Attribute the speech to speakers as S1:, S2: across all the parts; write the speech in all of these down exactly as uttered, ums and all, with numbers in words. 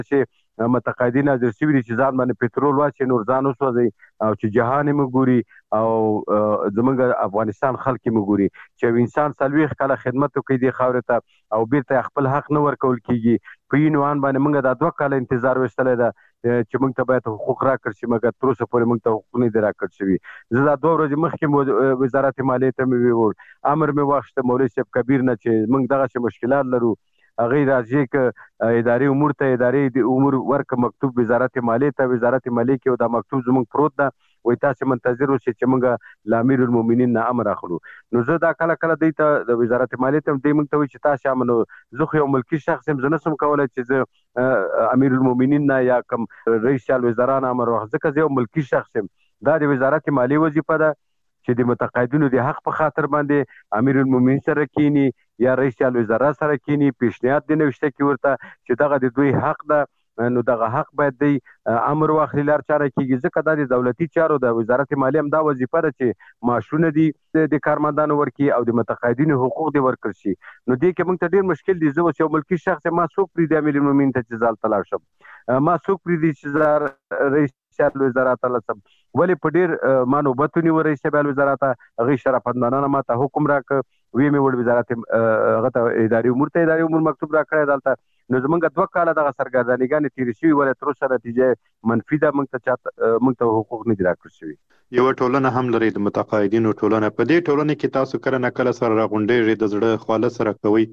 S1: چې متقاعدین حاضر شوي دي چې ځان باندې پټرول واچي، نور ځان وسوځي او چې جهان یې وګوري او زمونږ افغانستان خلک یې وګوري چې یو انسان څلوېښت کاله خدمت وکړي دې خاورې ته او بیرته خپل حق نه ورکول کېږي. په یې عنوان باندې موږ دا دوه کاله انتظار ویستلی ده چې موږ ته باید حقوق راکړل شي، مګر تر اوسه پورې موږ ته حقوق نه دي راکړل شوي. زه دا دوه ورځې مخکې وزارت مالیې ته مې ووړ، امر مې واخیسته مولوي صاحب کبیر نه چې موږ دغسې مشکلات لرو. هغې راځي که ادارې امور ته ادارې د امور ورکه مکتوب وزارت مالیې ته، وزارت مالیې کې دا مکتوب زموږ پروت ده، وایي تاسې منتظر اوسئ چې موږ له امیر المؤمنین نه امر اخلو. نو زه دا کله کله دوی ته د وزارت مالیې ته دوی موږ ته وایي چې تاسې امنو، زه خو یو ملکي شخص یم، زه نشم کولی چې زه امیر المؤمنین نه یا کوم رئیس الوزرا نه امر واخلم، ځکه زه یو ملکي شخص یم. دا د وزارت مالیې وظیفه ده چې د متقاعدینو د حق په خاطر باندې امیر المؤمنین سره کینی یا رئیس الوزرا سره کینی، پیشنهاد دی نوشته کې ورته چې دغه د دوی حق ده، نو دغه حق باید دی امر واخلي لار چاره کېږي، ځکه دا د دولتي چارو د وزارت مالیې هم دا وظیفه ده چې معاشونه دي د کارمندانو ورکړي او د متقاعدینو حقوق دې ورکړل شي. نو دې کې موږ ته ډېر مشکل دی. زه اوس یو ملکي شخص یم، ما څوک پرېږدي امیر المؤمنین ته چې زه هلته لاړ شم؟ ما څوک پرېږدي چې زه رئیس الوزرا ته لاړ شم؟ ولې په ډېر ما نوبت ونیو رئیس الوزرا ته، هغې شرافتمندانه ما ته حکم راکړ، ویې مې وړ وزارت هغه ته اداري امور ته اداري امور مکتوب راکړی دلته. نو زمونږ دوه کاله دغه سرګردانیګانې تېرې شوي، ولې تر اوسه نتیجه منفي ده، موږ ته چاته موږ ته حقوق نه دي راکړل شوي.
S2: یوه ټولنه هم لري د متقاعدینو ټولنه، په دې ټولنه کې تاسو کله نه کله سره راغونډېږئ، د زړه خواله سره کوئ،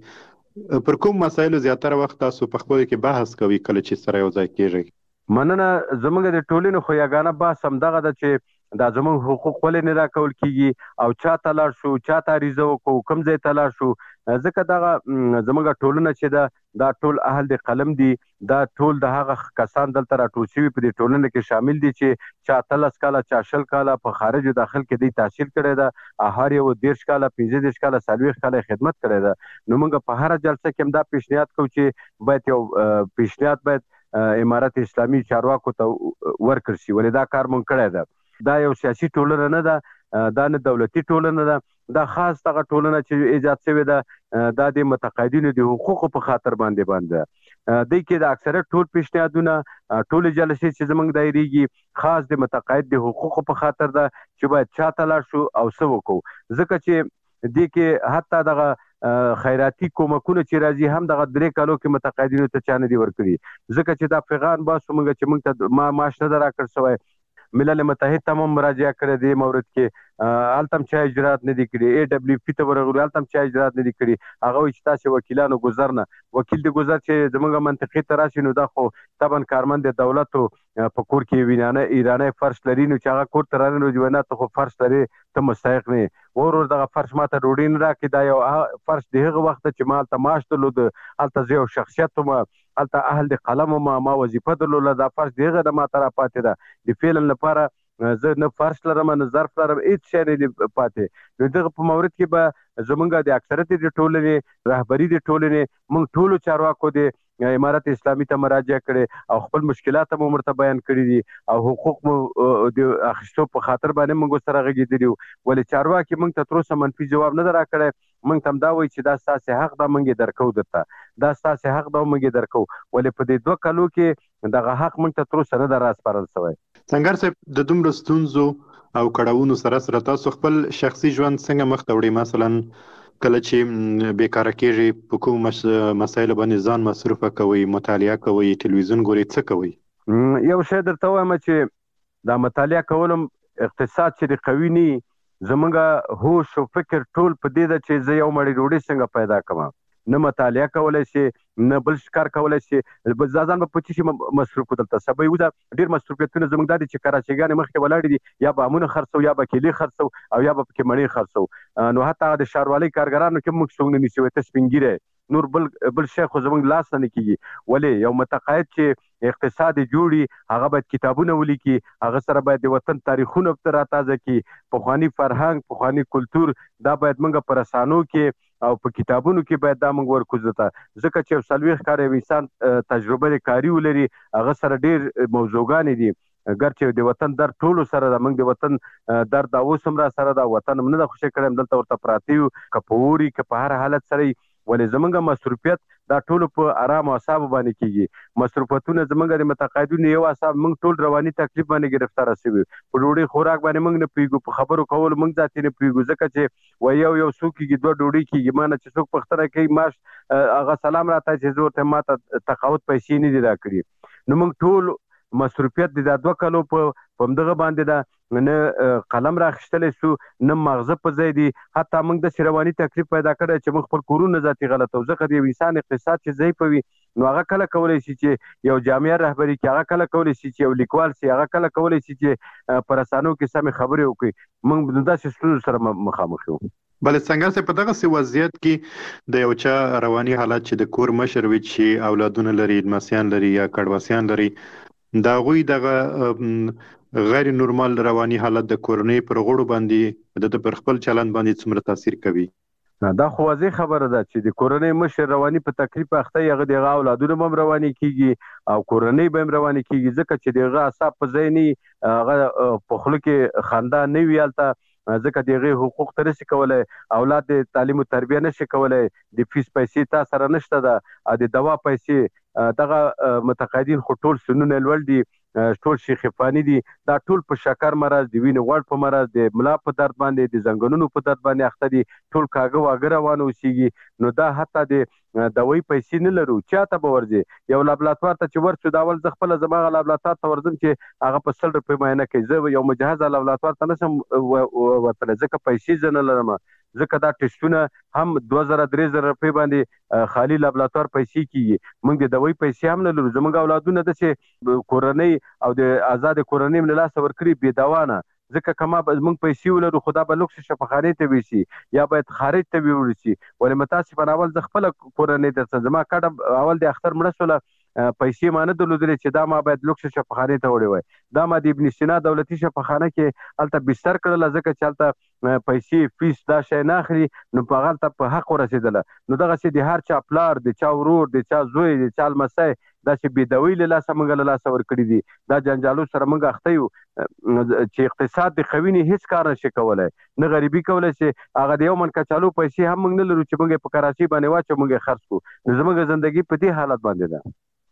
S2: پر کوم مسایلو زیاتره وخت تاسو په خپلو کې بحث کوئ کله چې سره یو ځای کېږئ؟
S1: مننه. زمونږ د ټولنې خو یګانه بحث همدغه ده چې دا زموږ حقوق ولې نه راکول کېږي او چا ته لاړ شو، چا ته عریضه وکړو، کوم ځای ته لاړ شو. ځکه دغه زموږ ټولنه چې ده دا ټول اهل د قلم دي، دا ټول د هغه کسان دلته راټول شوي په دې ټولنه کې شامل دي چې چا اتلس کاله چا شل کاله په خارجو داخل کې دوی تحصیل کړی ده، هر یو دېرش کاله پنځه دېرش کاله څلوېښت کاله خدمت کړی ده. نو موږ په هره جلسه کې هم دا پیشنهاد کوو چې باید یو پیشنهاد باید امارت اسلامي چارواکو ته ورکړل شي، ولې دا کار مونږ کړی ده. دا یو سیاسي ټولنه نه ده، دا نه دولتي ټولنه ده، دا خاص دغه ټولنه چې ایجاد شوې ده دا د متقاعدینو د حقوقو په خاطر باندې باندې دوی کې د اکثریت ټول پیشنهادونه ټول جلسې چې زموږ دایریږي خاص د متقاعد د حقوقو په خاطر ده چې باید چا ته لاړ شو او څه وکړو. ځکه چې دې کې حتی دغه خیراتي کومکونه چې راځي هم دغه درې کالو کې متقاعدینو ته چا نه دي ورکړي، ځکه چې دا پیغام باسو موږ چې موږ ته ما معاش نه ده راکړل شوی. ملل متحد ته هم مراجعه کړې دې مورد کې، هلته هم چا اجرات نه دي کړي، ای ډبلیو پي ته ورغلو هلته هم چا اجرات نه دي کړي. هغه وایي چې تاسې وکیلانو ګذر نه، وکیل د ګذر چې زموږ منطقې ته راشي نو دا خو طبعا کارمند د دولتو په کور کې وینانه ایرانی فرش لري، نو چې هغه کور ته رانه نو وینا ته خو فرش لري، ته مستحق نه یې، ور ور دغه فرش ما ته ډوډۍ نه راکړي. دا یو فرش د هغه وخته چې ما هلته معاش درلود، هلته زه یو شخصیت وم، هلته اهل د قلم وم، ما وظیفه درلوده، دا فرش د هغه د ما ته راپاتې ده. د فعلا لپاره زه نه فرش لرم نه ظرف لرم، هېڅ شی نه دي پاتې. نو دغه په مورد کې به زمونږ د اکثریت د ټولنې رهبري د ټولنې موږ ټولو چارواکو د امارت اسلامي ته مراجعه کړې او خپل مشکلات هم ورته بیان کړي دي او حقوق مو د اخیستو په خاطر باندې موږ سره غږېدلي وو، ولې چارواکي موږ ته تر اوسه منفي جواب نه ده راکړی. موږ ته هم دا وایي چې دا ستاسې حق ده، موږ یې درکوو درته، دا ستاسې حق ده او موږ یې درکوو، ولې په دې دوه کالو کې دغه حق موږ ته تر اوسه نه ده راسپارل شوی.
S2: سنګر صاحب، د دومره ستونزو او کړاوونو سره سره تاسو خپل شخصي ژوند څنګه مخ ته وړئ؟ مثلا کله چې بیکاره کېږئ په کوم مسایلو باندې ځان مصروفه کوئ، مطالعه کوئ، تلویزیون ګورئ، څه کوئ؟
S1: یو شی درته وایم چې دا مطالعه کولم اقتصاد چې د قوي نه زمونږ هوش او فکر ټول په دې ده چې زه یو مړۍ ډوډۍ څنګه پیدا کړم، نه مطالعه کولی شي نه بل کار کولی شي، ځان به په څه شي مصروف کړو. دلته سبا یو ډېر مصروفیتونه زموږ دا دي چې کراچیګانې مخکې ولاړې دي، یا به امونه خرڅو یا به کیلې خرڅو او یا به پکې مڼې خرڅو. نو حتی د ښاروالۍ کارګرانو کې موږ څوک نه نیسي، ته سپین ږیری نور بل بل شی خو زموږ لاس نه کېږي. ولې یو متقاعد چې اقتصاد جوړي هغه باید کتابونه ولیکي، هغه سره باید د وطن تاریخونه راتازه کړي، پخواني فرهنګ پخواني کلتور دا باید موږ په رسانو کې او په کتابونو کې باید دا موږ ورکوځو ته، ځکه چې یو څلوېښت کاله یو انسان تجربه د کاري ولري هغه سره ډېر موضوعګانې دي. ګرچې د وطن درد ټولو سره ده، موږ د وطن درد دا اوس هم را سره ده، وطن هم نه ده خوشی کړی، دلته ورته پراته یو که په اوري که په هر حالت سره، ولې زمونږ مصروفیت دا ټول په آرام او اعصاب باندې کیږي. مصروفاتونه زمونږ د متقاعدینو یو اعصاب موږ ټول رواني تکلیف باندې گرفتار شوي. په ډوډۍ خوراک باندې موږ نه پوهیږو، په خبرو کولو موږ ذاتي نه پوهیږو، ځکه چې و یو یو څوک کېږي دوه ډوډۍ کېږي. ما نه چې څوک پوښتنه کوي معاش هغه سلام راته چې زه ورته ما ته تقاعد پیسې نه دي راکړي. نو موږ ټول مصروفیت د دا دوه کالو په په همدغه باندې ده، نه قلم راخیستلی سو نه ماغزه په ځای دي. حتی موږ داسې رواني تکلیف پیدا کړی چې موږ خپل کورونه ذاتي غلطوو، ځکه د یو انسان اقتصاد چې ضعیف وي نو هغه کله کولی شي چې یو جامعه رهبري کړي، هغه کله کولی شي چې یو لیکوال شي، هغه کله کولی شي چې په رسنیو کې سمې خبرې وکړي. موږ داسې ستونزو سره مخامخ یو.
S2: بل څنګه چې په دغه سی وضعیت کې د یو چا رواني حالت چې د کور مشر وي چې اولادونه لري، لمسیان لري یا کډواسیان لري، دا غوي دغه غیر نورمال رواني حالت د کورنۍ پر غړو باندې د پر خپل چلند باندې څومره تاثیر کوي؟
S1: دا خو واضح خبره ده چې د کورنۍ مشر رواني په تکلیف اخته هغه دغه اولادونه هم رواني کیږي او کورنۍ به هم رواني کیږي، ځکه چې دغه اعصاب په ځای نه هغه په خوله کې خندا نه وي هلته، ځکه دغه حقوق ته نشي کولی، اولاد د تعلیم او تربیه نشي کولی، د فیس پیسې تا سره نشته ده، د دوا پیسې. دغه متقاعدین خو ټول سنونه لوړ دي، ټول شیخفانی دي، دا ټول په شکر مرض، د وینې غوړ په مرض، د ملا په درد باندې، د زنګونونو په درد باندې اخته دي، ټول کاږه واږه روان اوسېږي. نو دا حتی د دوی پیسې نه لرو، چاته به ورځي یو لابراتوار ته چې ورسو، دا اول زه خپله زما هغه لابراتوار ته ورځم چې هغه په سل روپۍ معاینه کوي. زه یو مجهزه لابراتوار ته نشم ورتلی ځکه پیسې زه نه لرم، ځکه دا ټسټونه هم دوه زره درې زره روپۍ باندې خالي لابراتوار پیسې کیږي. موږ د دوی پیسې هم نه لرو. زموږ اولادونه داسې کورنۍ او د آزاد کورنۍ له لاسه ورکړي بې دوا نه، ځکه که ما موږ پیسې ولرو خو دا به لوکس شفاخانې ته ویسي یا باید خارج ته ویوړل شي. ولې متاسفانه اول زه خپله کورنۍ درته زما کډه اول د اختر مړه شوله، پیسې ما نه درلودلې چې دا ما باید لوکس شفاخانې ته وړې وای. دا ما د ابن سینا دولتي شفاخانه کې هلته بستر کړله، ځکه چې هلته پیسې فیس دا شی نه اخلي، نو په هغه هلته په حق ورسېدله. نو دغسې د هر چا پلار، د چا ورور، د چا زوی، د چا لمسی داسې بېدوي له لاسه موږ له لاسه ورکړي دي. دا جنجالو سره موږ اخته یو چې اقتصاد د خوینې هېڅ کار نشي کولی، نه غریبي کولی شي. هغه د یو من کچالو پیسې هم موږ نه لرو چې موږ یې په کراچۍ باندې واچو، موږ یې خرڅ کړو. نو زموږ زندګي په دې حالت باندې ده.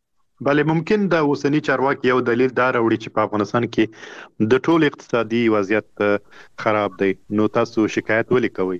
S2: بله ممکن د اوسني چارواکي یو دلیل دا راوړي چې په افغانستان کې د ټول اقتصادي وضعیت خراب دی، نو تاسو شکایت ولې کوئ؟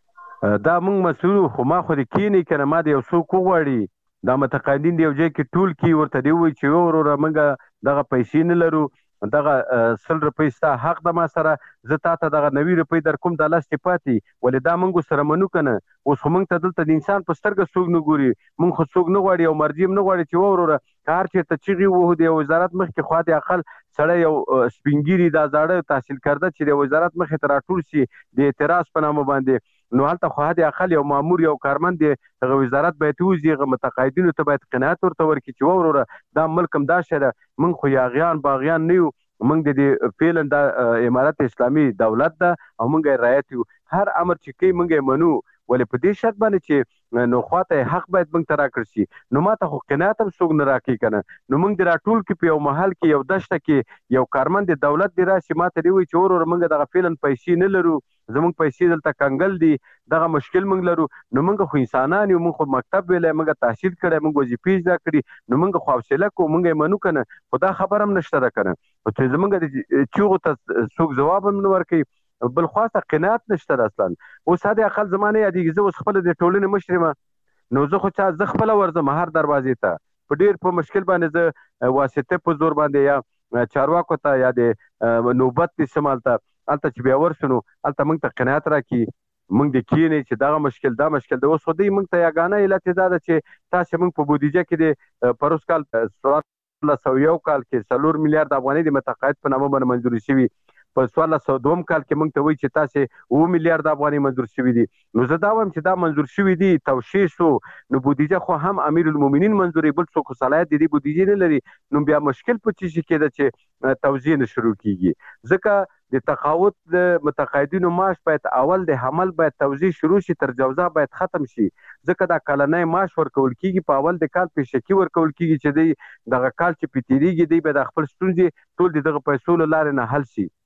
S1: دا موږ مسؤل خو ما خو د کینې که نه ما د یو څوک وغواړي دا متقاعدین د یو ځای کې ټول کي ورته دې ووایي چې وروره موږ دغه پیسې نه لرو، دغه سل روپۍ ستا حق ده ما سره، زه تا ته دغه نوي روپۍ در کوم دا لس دې پاتې. ولې دا موږ سره منو که نه؟ اوس خو موږ ته دلته د انسان په سترګه څوک نه ګوري، موږ خو څوک نه غواړي او مرجي هم نه غواړي چې وروره که هر چېرته چغې وهو د یو وزارت مخکې خوا د اقل سړی یو سپینګیري دا زاړه تحصیل کرده چې د وزارت مخې ته راټول شي د اعتراض په نامه باندې، نو هلته خو حد اقل یو مامور یو کارمند د هغه وزارت باید ووځي، هغه متقاعدینو ته باید قناعت ورته ورکړي چې وروره دا ملک هم دا شی ده، موږ خو یاغیان باغیان نه یو، موږ د دې فعلا دا امارت اسلامي دولت ده او موږ یې رعایت یو، هر امر چې کوي موږ یې منو. ولې په دې شرط باندې چې نو خواته حق باید موږ ته راکړ شي. نو ما ته خو قناعت هم څوک نه راکوي که نه، نو موږ د راټول کې په یو محل کې یو دشته کې یو کارمند د دولت دې راشي ما ته دې وایي چې وروره موږ دغه فعلا پیسې نه لرو، زموږ پیسې دلته کنګل دي، دغه مشکل موږ لرو. نو موږ خو انسانان یو، موږ خو مکتب ویلی، موږ تحصیل کړی، موږ وظیفې زده کړي، نو موږ خو حوصله کوو، موږ یې منو که نه؟ خو دا خبره هم نشته ده که نه، چې زموږ د چیغو ته څوک ځواب هم نه ورکوي، بل خواته قناعت نشته اصلا. اوس حد اقل زما نه یادېږي، زه اوس خپله د ټولنې مشر یم، نو زه خو چا زه خپله ورځم هر دروازې ته، په ډېر په مشکل باندې زه واسطه په زور باندې یا چارواکو ته یا د نوبت دې سم هلته هلته چې بیا ورسو نو هلته موږ ته قناعت راکړي، موږ د کینې چې دغه مشکل دا مشکل ده. اوس خو دوی موږ ته یګانه علت یې دا ده چې تاسې موږ په بودیجه کې د پروس کال څوارلس سوه یو کال کې څلور میلیارد افغانۍ د متقاعد په نامه باندې منظوري شوي، په څوارلس سوه دوم کال کې موږ ته وایي چې تاسې اوه میلیارد افغانۍ منظور شوي دي. نو زه دا وایم چې دا منظور شوي دي، توشیح شو، نو بودیجه خو هم امیر المؤمنین منظوري، بل څوک خو صلاحیت د دې بودیجې نه لري. نو بیا مشکل په څه شي کې ده چې توزیع نه شروع کیږي، ځکه د تقاعد د متقاعدینو معاش باید اول د حمل باید توزیع شروع شي، تر جوزا باید ختم شي، ځکه دا کلنی معاش ورکول کیږي په اول د کال پیشکي ورکول کیږي چې دی دغه کال چې پې تېرېږي دی به د خپل ستونزې ټول د دغه پیسو له لارې نه حل شي.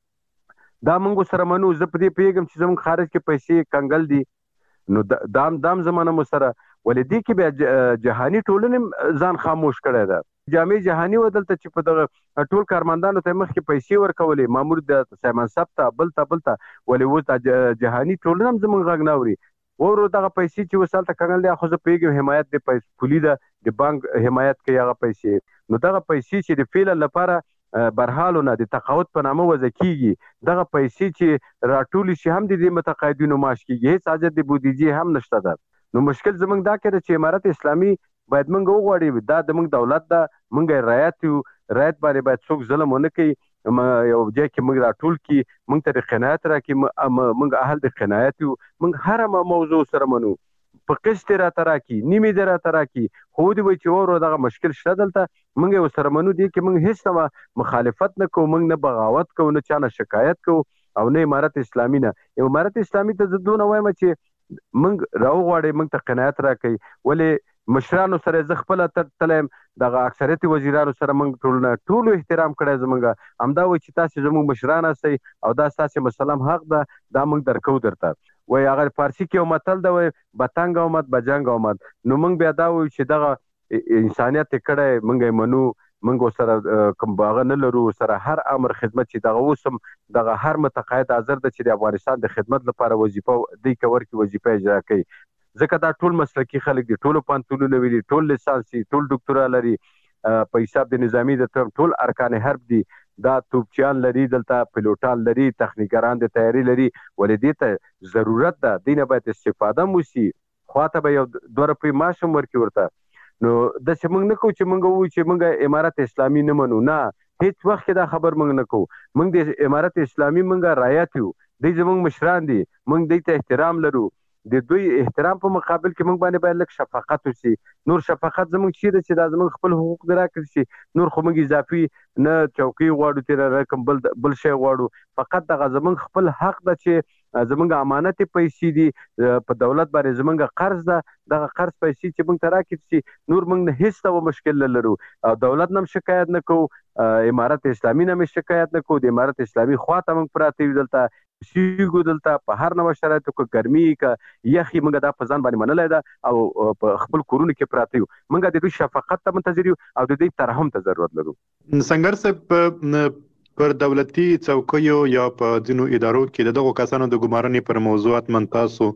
S1: دا موږ سره منو. زه په دې پوهېږم چې زموږ خارج کې پیسې کنګل دي، نو دام دام زمانه مو سره ولې دې کې بیا جهاني ټولنې ځان خاموش کړی ده. جامع جهاني و دلته چې په دغه ټول کارمندانو ته مخکې پیسې ورکولې، مامور د سایمن صاحب ته بل ته بل ته، ولې اوس د جهاني ټولنه هم زموږ غږ نه اوري. ورو دغه پیسې چې اوس هلته کنګل دی، خو زه پوهېږم حمایت د پولي ده، د بانک حمایت کوي هغه پیسې. نو دغه پیسې چې د فعلا لپاره برحالو نه د تقاعد په نامه وضع کېږي، دغه پیسې چې راټولې شي هم د دې متقاعدینو معاش کېږي، هېڅ حاجت د بودیجې هم نشته ده. نو مشکل زموږ دا کړی چې امارت اسلامي باید موږ وغواړي، دا د موږ دولت ده، موږ یې رعایت یو، رعایت باندې باید څوک ظلم ونه کوي. یو ځای کې موږ راټول کړي، موږ ته د قناعت راکړي، موږ اهل د قناعت یو، موږ هره موضوع سره منو، په قسط راته راکړي، نیمې دې راته راکړي، خو ودې وایي چې ورو دغه مشکل شته دلته، موږ یې ورسره منو. دې کې موږ هېڅ ډول مخالفت نه کوو، موږ نه بغاوت کوو، نه چا نه شکایت کوو، او نه امارت اسلامي نه. امارت اسلامي ته زه دونه وایم چې موږ راوغواړئ، موږ ته قناعت راکړئ. ولې مشرانو سره زه خپله تللی یم، دغه اکثریت وزیرانو سره موږ ټولو ټولو احترام کړی زموږ، همدا وایي چې تاسې زموږ مشران هستئ او دا ستاسې مسلم حق ده، دا موږ درکو درته. وایي هغه فارسي کې یو متل ده، وایي بتنګ آمد بجنګ آمد. نو موږ بیا دا وایو چې دغه انسانیت یې کړی، موږ یې منو، موږ ورسره کوم هغه نه لرو، ورسره هر امر خدمت چې دغه اوس هم دغه هر متقاعد حاضر ده چې د افغانستان د خدمت لپاره وظیفه دوی که ورکړي، وظیفه اجرا کوي. ځکه دا ټول مسلکي خلک دي، ټولو پوهنتونونه وي، ټول لیسانس دي، ټول ډاکټرا لري، په حساب د نظامي د ټول ارکان حرب دي، دا توپچیان لري، دلته پیلوټان لري، تخنیکران د تیاری لري. ولې دې ته ضرورت ده، دې نه باید استفاده هم وشي، خواته به یو دوه روپۍ معاش هم ورکړي ورته. نو داسې موږ نه کوو چې موږ ووایو چې موږ امارت اسلامي نه منو، نه، هېڅ وخت کې دا خبر موږ نه کوو. موږ د امارت اسلامي موږ رعایت یو، دوی زموږ مشران دي، موږ دوی ته احترام لرو. د دوی احترام په مقابل کې موږ باندې باید لږ شفقت وشي. نور شفقت زموږ چیرې چې دا زموږ خپل حقوق دې راکړل شي، نور خو موږ اضافي نه چوکۍ غواړو، تېره رقم بل بل شی غواړو، فقط دغه زموږ خپل حق ده چې زموږ امانت پیسې دي، په دولت باندې زموږ قرض ده، دغه قرض پیسې چې موږ ته راکړل شي، نور موږ نه هېڅ ډول مشکل نه لرو، او دولت نه هم شکایت نه کوو، امارت اسلامي نه هم شکایت نه کوو. د امارت اسلامي خواته موږ پراته یو، دلته سیږو، دلته په هر نوع شرایطو کې ګرمي که یخي، موږ دا په ځان باندې منلی ده او په خپل کورونو کې پراته یو. موږ د دوی شفقت ته منتظر یو او د دوی ترحم ته ضرورت لرو.
S2: سنگر صاحب، پر دولتي څوکیو یا په ځینو ادارو کې د دغو کسانو د ګمارنې پر موضوعات من تاسو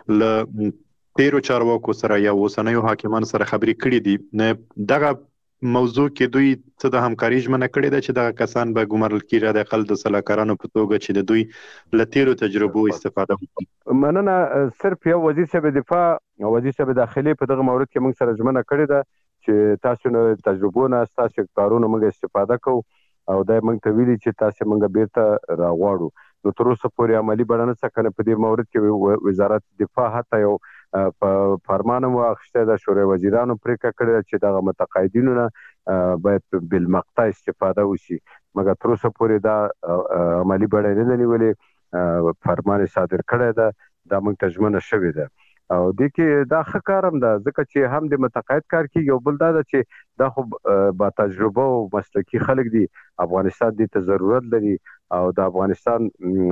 S2: له تیرو چارواکو سره یا اوسنیو حاکمانو سره خبرې کړې دي، دغه موضوع کې دوی څه د همکاري ژمنه کړې ده چې دغه کسان به ګمارل کېږي، د اقل د سلاکارانو په توګه چې د دوی له تیرو تجربو استفاده وکړي؟
S1: مننه. صرف یو وزیر صاحب دفاع او وزیر صاحب داخلي په دغه مورد کې موږ سره ژمنه کړې ده چې تاسو نه تجربو نه ستاسو کارونو موږ استفاده کوو، او دا موږ ته ویلي چې تاسو موږ بیرته راغواړو. نو تر اوسه پورې عملي بڼه نه څه کنه په دې مورد کې وزارت دفاع حتی یو په فرمان مو اخیستی ده، شورای وزیرانو پرېکړه کړې ده چې دغه متقاعدینو نه باید بالمقطع استفاده وشي، مګر تر اوسه پورې دا عملي بڼه نه ده نیولې، فرمان صادر کړی ده، دا موږ ته ژمنه شوې ده. او دې کې دا ښه کار هم ده، ځکه چې هم د متقاعد کار کېږي، او بل دا ده چې دا خو با تجربه او مسلکي خلک دي، افغانستان دې ته ضرورت لري، او د افغانستان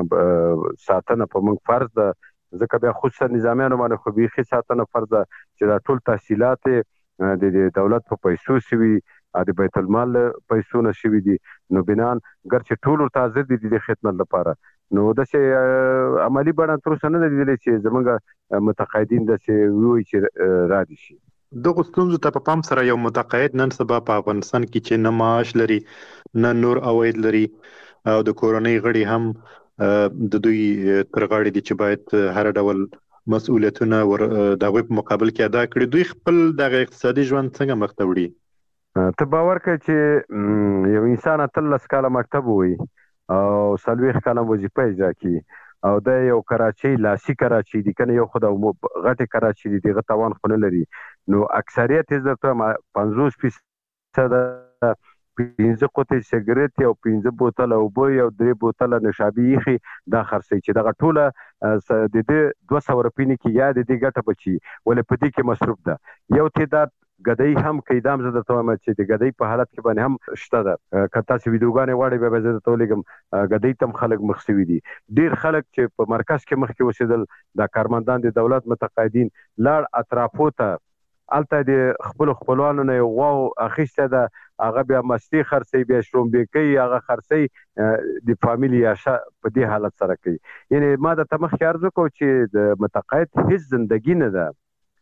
S1: ساتنه په موږ فرض ده، ځکه بیا خصوصا نظامیانو باندې خو بیخي ساتنه فرض ده چې دا ټول تحصیلات د دولت په پیسو شوي، د بیت المال پیسو نه شوي دي. نو بنان ګرچې ټول ورته حاضر دي د خدمت لپاره، نو داسې عملي بڼه تر اوسه نه ده لیدلې چې زموږ متقاعدین داسې ووایي چې را دي شي.
S2: دغو ستونزو ته په پام سره یو متقاعد نن سبا په افغانستان کې چې نه معاش لري نه نور عواید لري، او د کورنۍ غړي هم د دوی تر غاړې دي چې باید هر ډول مسؤلیتونه د هغوی په مقابل کې ادا کړي، دوی خپل دغه اقتصادي ژوند څنګه مخ ته وړي؟
S1: ته باور کړه چې یو انسان اتلس کاله مکتب ووایي او څلوېښت کاله وظیفه اجرا کړي، او دا یو کراچۍ لاسي کراچۍ دي، کنه یو خو د غټې کراچۍ دي، دغه توان خو نه لري. نو اکثریت یې درته پنځوس فیصده پنځه قطۍ سګرټ او پنځه بوتله اوبه او درې بوتله نشابي ایښي دا خرڅوي، چې دغه ټوله د دې دوه سوه روپۍ نه کې یا د دې ګټه بچي، ولې په دې کې مصروف ده. یو تعداد ګدۍ هم کوي. دا هم زه درته وایم چې د ګدۍ په حالت کې باندې هم شته ده. که تاسې ویډیوګانې غواړئ بیا به زه درته ولېږم. ګدۍ ته هم خلک مخ سوي دي. ډېر خلک چې په مرکز کې مخکې اوسېدل، دا کارمندان د دولت متقاعدین لاړ اطرافو ته، هلته د خپلو خپلوانو نه یې غوا اخیسته ده، هغه بیا مستې خرڅوي، بیا شړومبې کوي، هغه خرڅوي، د فامیل یاشه په دې حالت سره کوي. یعنې ما درته مخکې عرض وکړو چې د متقاعد هېڅ زندګي نه ده،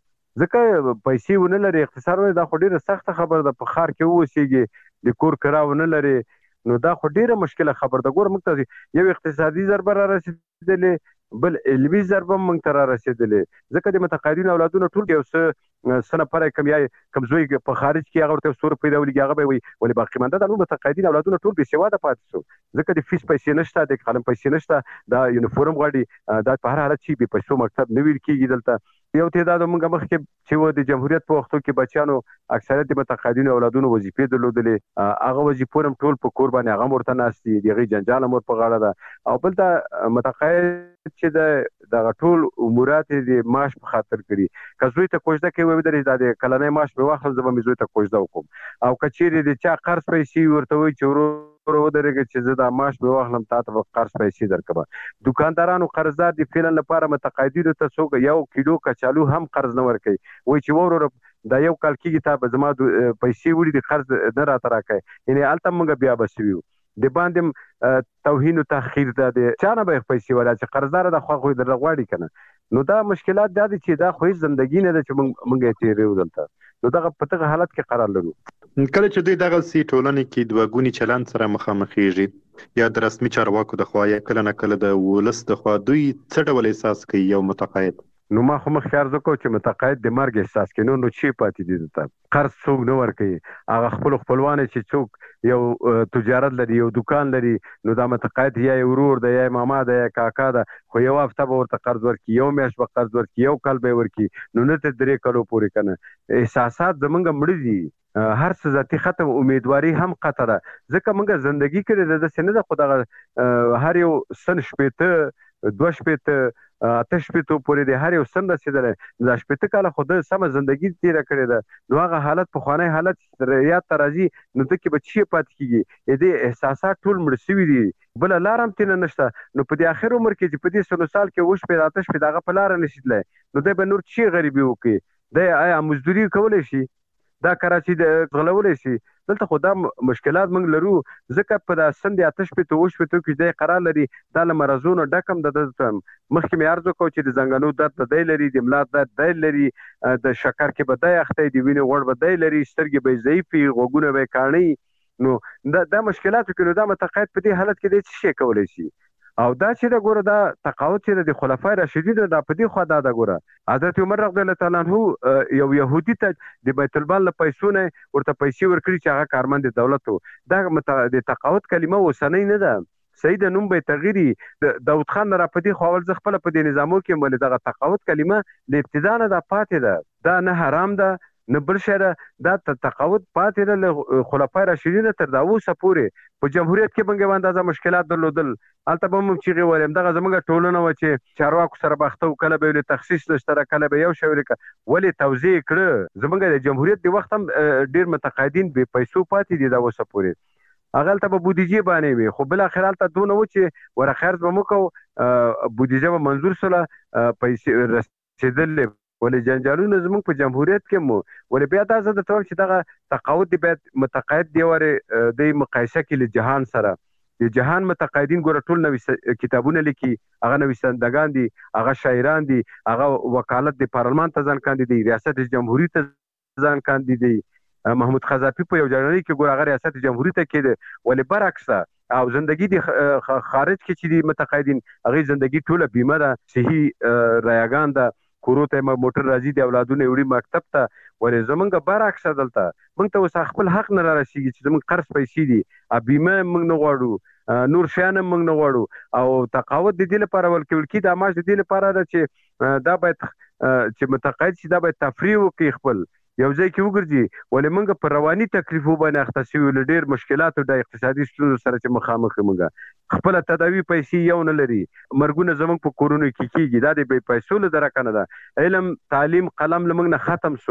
S1: ځکه پیسې ونه لري. اختصار وایي دا خو ډېره سخته خبره ده. په ښار کې واوسېږي، د کور کرا ونه لري، نو دا خو ډېره مشکله خبره ده. ګوره موږ ته یو اقتصادي ضربه را رسېدلې، بل علمي ضربه هم موږ ته را رسېدلې، ځکه د متقاعدینو اولادونه ټول یو څه څه نفره کم یا کم زوی په خارج کې هغه ورته څو روپۍ راولېږي، هغه به یې وایي ولې باقي مانده ده. نو متقاعدین اولادونه ټول بې سواده پاتې شو، ځکه د فیس پیسې نشته، د قلم پیسې نشته، دا یونیفورم غواړي، دا په هر حالت چې بې پیسو مکتب نه ویل کېږي. دلته یو تعداد موږ مخکې چې و د جمهوریت په وختو کې بچیانو اکثریت د متقاعدینو اولادونو وظیفې درلودلې، هغه وظیفو هم ټول په کور باندې هغه هم ورته ناست دي، د هغې جنجال هم ور په غاړه ده. او بل دا متقاعد چې د دغه ټول امورات یې د معاش په خاطر کړي. که زوی ته کوژده کوي ودرېږي، دا د کلنی معاش مې واخلم، زه به مې زوی ته کوژده وکړم. او که چیرې د چا قرض پیسې ورته وایي چې ورور ودرېږه چې زه دا معاش مې واخلم، تا ته به قرض پیسې درکړم. دوکاندارانو قرضدار د فعلا لپاره متقاعدینو ته څوک یو کیلو کچالو هم قرض نه ورکوي، وایي چې وروره دا یو کال کېږي تا به زما پیسې وړي، د قرض نه راته راکوي. یعنې هلته موږ بیا به سوي وو. د باندې توهین و تحقیر ده، د چا نه به یې پیسې ولا چې قرضداره ده خو خو یې درله غواړي که نه. نو دا مشکلات دا دي چې دا خو هېڅ زندګي نه ده چې موږ یې تېروو دلته. نو دغه په دغه حالت کې قرار لرو.
S2: کله چې دوی دغسې ټولنې کې دوه ګوني چلند سره مخامخېږي، یا د رسمي چارواکو د خوا یا کله نه کله د ولس د خوا، دوی څه ډول احساس کوي یو متقاعد؟
S1: نو ما خو مخکې عرض وکړو چې متقاعد د مرګ احساس کوي. نو نو چې پاتې دي دلته قرض څوک نه ورکوي. هغه خپلو خپلوان چې څوک یو تجارت لري، یو دکان لري، نو دا متقاعد یا یې ورور ده، یا یې ماما ده، یا کاکا ده، خو یو هفته به ورته قرض ورکړي، یو میاشت به قرض ورکړي، یو کال به یې ورکړي، نو نه تر درې کالو پورې که نه. احساسات زمونږ مړه دي، هر څه ذاتي ختم، امیدواري هم قطع ده، ځکه موږ زندګي کړې ده داسې نه ده. خو دغه هر یو سن شپېته، دوه شپېته، اته شپېتو پورې د هر یو سن رسېدلی، دا شپېته کاله خو ده سمه زندګي تېره کړې ده. نو هغه حالت پخوانی حالت یاد ته راځي، نو ده کې به څه پاتې کېږي؟ د دې احساسات ټول مړه سوي دي، بله لاره هم تېنه نشته. نو په دې اخر عمر کې چې په دې سلو سال کې اووه شپېته اته شپېته هغه په لاره نشي تللی، نو دی به نور څه غریبي وکړي؟ دی آیا مزدوري کولی شي؟ دا کراچي د غلولی شي؟ دلته خو دا مشکلات موږ لرو، ځکه په دا سن د اته شپېتو اووه شپېتو کې دی قرار لري، دا له مرضونو ډک هم ده. مخکې مې عرض وکړو چې د زنګنو درد به دی لري، د ملا درد دی لري، د شکر کې به دی اخته، د وینې غوړ به دی لري، سترګې به یې ضعیفې، غوږونه به یې کاڼي. نو دا دا مشکلاتو کې نو دا متقاعد په دې حالت کې دی څه شی کولی شي؟ او دا چې دا ګوره دا تقاعد چې د خلفای راشدین دا په دې خوا دا ده. ګوره حضرت عمر رضی الله تعالی عنه یو یهودي ته د بیت المال له پیسو نه ورته پیسې ورکړي چې هغه کارمند د دولت و. دا د تقاعد کلمه اوسنۍ نه ده، صحیح د نوم به یې تغییر. د داود خان نه را په دې خوا اول زه خپله په دې نظامو کې ولې دغه تقاعد کلمه له ابتدا نه دا پاتې ده، دا نه حرام ده نه بل شی ده، دا تقاعد پاتې ده له خلفای راشدین تر دا اوسه پورې. په جمهوریت کې موږ یو اندازه مشکلات درلودل، هلته به هم چیغې ویلې، همدغه زموږ ټولنه وه چې چارواکو سره به اخته و، کله به یې تخصیص نشته، کله به یو شی ولیکه. ولې توضیح یې کړه؟ زموږ د جمهوریت د وخت هم ډېر متقاعدین بې پیسو پاتې دي دا اوسه پورې. هغه هلته به بودیجې باندې وي، خو بالاخره هلته دونه و چې ور خرڅ به مو کوو، بودیجه به منظور سوله، پیسې رسېدلې. ولې جنجالونه زموږ په جمهوریت کې مو ولې بیا دا زه درته وایم چې دغه تقاعد دی باید متقاعد دی ورې دی مقایسه کړي له جهان سره. د جهان متقاعدین ګوره ټول نوي کتابونه لیکي، هغه نویسندګان دي، هغه شاعران دي، هغه وکالت د پارلمان ته ځان کاندي دي، ریاست جمهوریت ته ځان کاندي دي. محمود خزافي په یو جرنالي کې ګوره هغه ریاست جمهوریت ته کېده، ولې برعکس ده. او زندگی د خارج کې چې دي متقاعدین هغې زندگی ټوله بیمه ده، صحي رایګان ده، کورو ته موټر راځي، د اولادونه یې وړي مکتب ته. ولې زمونږ برعکس ده، دلته موږ ته اوس خپل حق نه را رسېږي چې زموږ قرض پیسې دي، بیمه موږ نه غواړو، نور شیان هم موږ نه غواړو. او تقاعد د دې لپاره ورکول کېږي، دا معاش د دې لپاره ده چې دا باید چې متقاعد شي دا باید تفریح وکړي، خپل یو ځای کې وګرځي. ولې موږ په رواني تکلیفو باندې اخته شوي، له ډېر مشکلاتو د اقتصادي ستونزو سره چې مخامخ یو، موږ خپله تداوي پیسې یو نه لري، مرګونه زموږ په کورونو کې کېږي، دا د بې پیسو له درکه نه ده. علم، تعلیم، قلم له موږ نه ختم شو،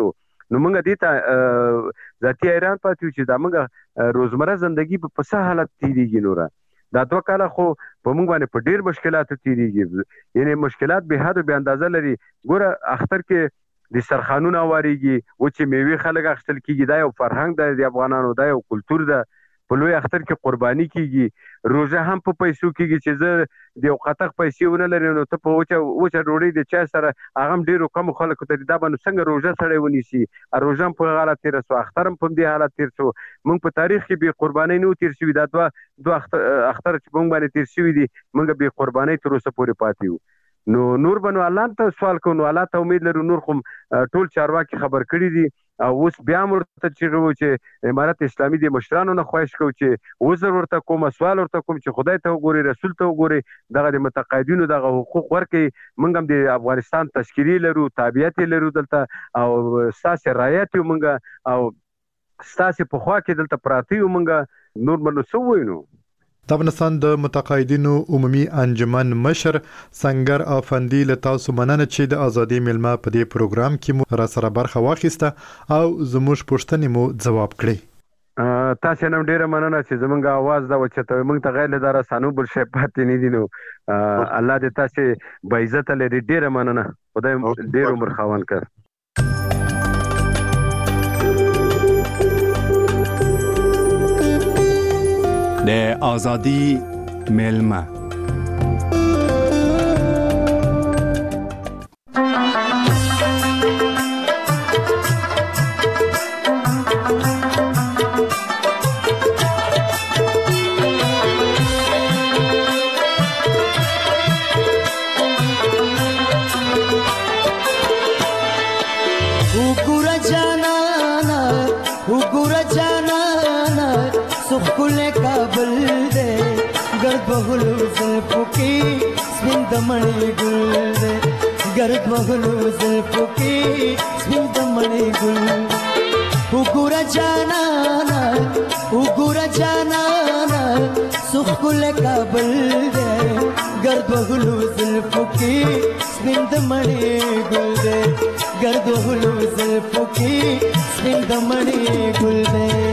S1: نو موږ دې ته ذاتي حیران پاتې یو چې دا موږ روزمره زندگی په څه حالت تیریږي. نوره دا دوه کاله خو په موږ باندې په ډیر مشکلاتو تیریږي، یعنی مشکلات به حد او به اندازه لري. ګوره اختر کې د سرخانونه واریږي، و چې میوه خلک اخیستل کیږي، دا یو فرهنګ دی د افغانانو، دا یو کلچر ده. په لوی اختر کې قرباني کیږي، روزه هم په پیسو کیږي چې زه د یو قطق پیسې ونه لري نو ته په وچه وچه ډوډۍ د چا سره هغه هم ډیرو کم خلکو ته دا باندې څنګه روزه سړی ونیسي. روزه هم په حالت تیر سو، اختر هم په دې حالت تیر سو. موږ په تاریخ کې به قرباني نه تیر شوی، دا دوه دوه اختر چې موږ باندې تیر شوی دي، موږ به قرباني تر اوسه پورې پاتې یو. نو نور بنو الله ته سوال کوو، نو الله ته امید لرو. نور خو ټول چارواکي خبر کړي دي او اوس بیا ورته چې وو چې امارت اسلامي د مشرانو نه خواهش کوو چې وزر ورته کوم، سوال ورته کوم چې خدای ته وګوري، رسول ته وګوري، دغه د متقاعدینو دغه حقوق ورکړي. موږ هم د افغانستان تشکیلي لرو، تابعیت لرو دلته، او ستاسې رعایت یو موږ، او ستاسې په خوا کې دلته پراته یو موږ. نور بنو څه ووایو؟
S3: د افغانستان د متقاعدینو عمومي انجمن مشر سنگر افندي له تاسو مننه چې د ازادي ملما په دې پروګرام کې مو را سره برخه واخیسته او زموږ پوښتنې مو ځواب کړی.
S1: تاسو نن ډیره مننه چې زمونږ आवाज دا وچته موږ ته غیر له رسانو بل شي پاتې نه دي. نو الله دې تاسو به عزت لري. ډیره مننه، خدای ډیر عمر خاوند کړ.
S4: د آزادی ملما
S5: मणि गुल गर्द महलू ज़ुल्फ़ों की स्मित मणि गुल उगुरा जाना उगुरा जाना सुखुल काबल गर्द महलू ज़ुल्फ़ों की स्मित मणि गुल गर्द महलू ज़ुल्फ़ों की स्मित मणि गुल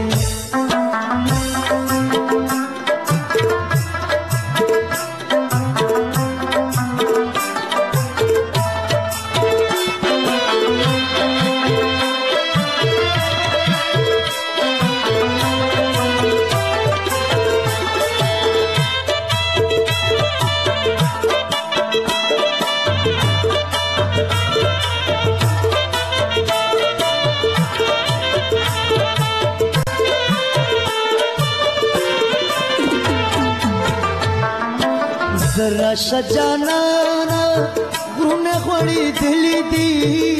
S5: जरा सजाना गुने खोड़ी दिली दी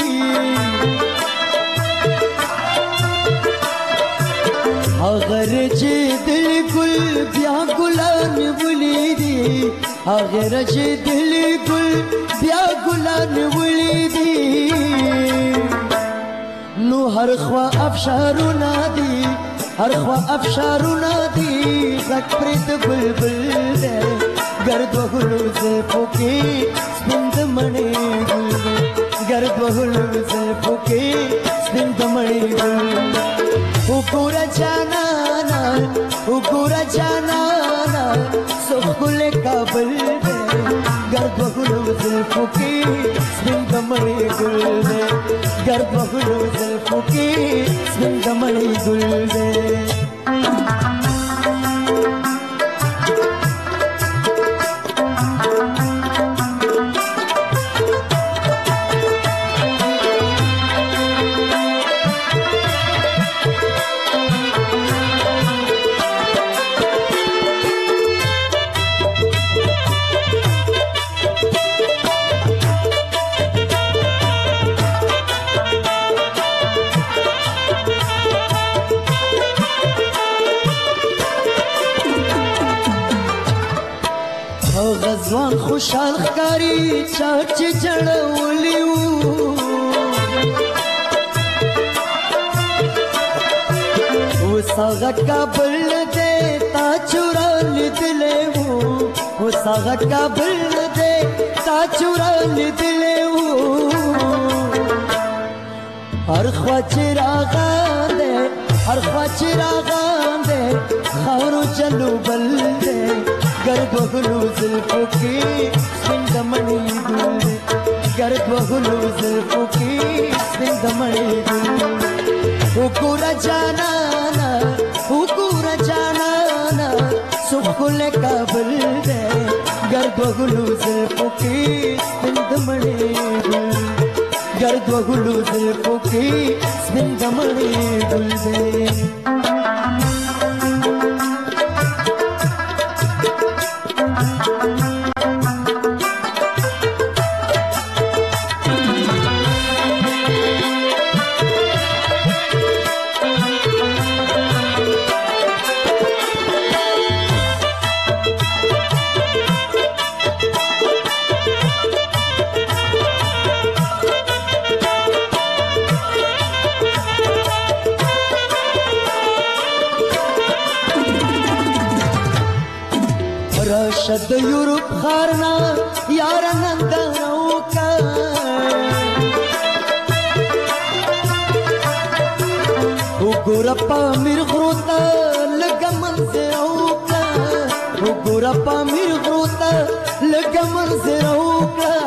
S5: अगर जे दिल गुल ब्या गुलान बुली दी अगर जे दिल गुल ब्या गुलान बुली दी नु हर ख्वा अफशारू नादी हर ख्वा अफशारू नादी ज़क्रित बुलबुल दे गर्द बहुलू ज़ुल्फ़ों की स्मित मणि गुल गर्द बहुलू ज़ुल्फ़ों की स्मित मणि गुल उगुरा जाना उगुरा जाना सुखुल काबल गर्द बहुलू ज़ुल्फ़ों की स्मित मणि गुल गर्द बहुलू ज़ुल्फ़ों की स्मित मणि गुल غزوان خوشحال خکاری چاچ جڑولیو وہ ساغت کا بل دے تا چوران دلے وہ ساغت کا بل دے تا چوران دلے هر خوا چې راغان دی هر خوا چې راغان دی خاورو چلو بل دی ګرد وهلو زلفو کې سپین د مڼې ګل دی ګرد وهلو زلفو کې سپین د مڼې ګل وګوره جانانا وګوره جانانا څو ښکلی کابل دی ګرد وهلو زلفو کې سپین د مڼې ګل ګرد وهلو زلفو کې سپین د مڼې ګل دی راشد یورپ خارنا یارا نندنو کا وګوره پامیر غرو ته لږه منظره وکړه وګوره پامیر غرو ته لږه منظره وکړه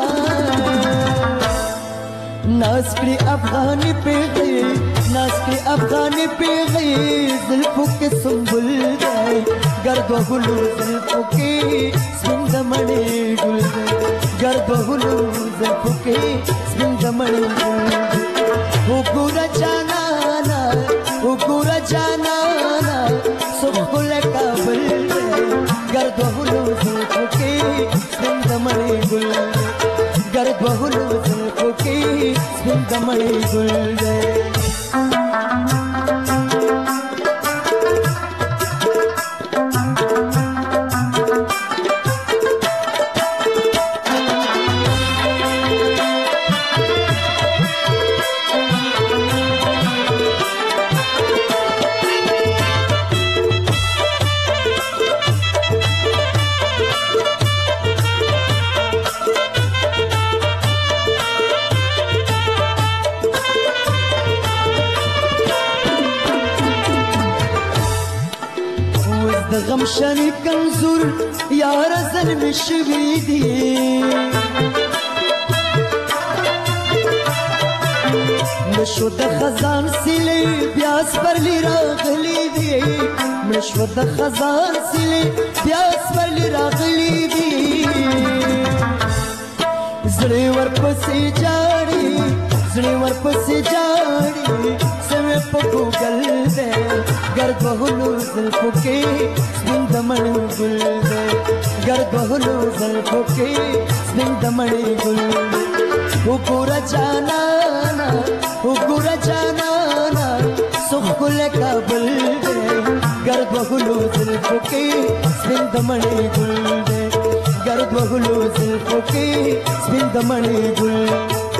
S5: ناز کړي افغاني پیغلې ناز کړي افغاني پیغلې زلفو کې سنبل دی ګرد وهلو زلفو کې سپین د مڼې ګل دی ګرد وهلو زلفو کې سپین د مڼې ګل دی وګوره جانانا وګوره جانانا څو ښکلی کابل دی ګرد وهلو زلفو کې سپین د مڼې ګل دی ګرد وهلو زلفو کې سپین د مڼې ګل دی د غم شنی کنزور یار زلمی شوی دی مشو د خزان سیلی بیاس پرلی راغلی دی مشو د خزان سیلی بیاس پرلی راغلی دی زړی ورپسې جاړي زړی ورپسې جاړي سمې په ګوګل دی ګرد وهلو زلفو کې سپین د مڼې ګل دی ګرد وهلو زلفو کې سپین د مڼې ګل دی وګوره جانانا وګوره جانانا څو ښکلی کابل دی ګرد وهلو زلفو کې سپین د مڼې ګل دی ګرد وهلو زلفو کې سپین د مڼې ګل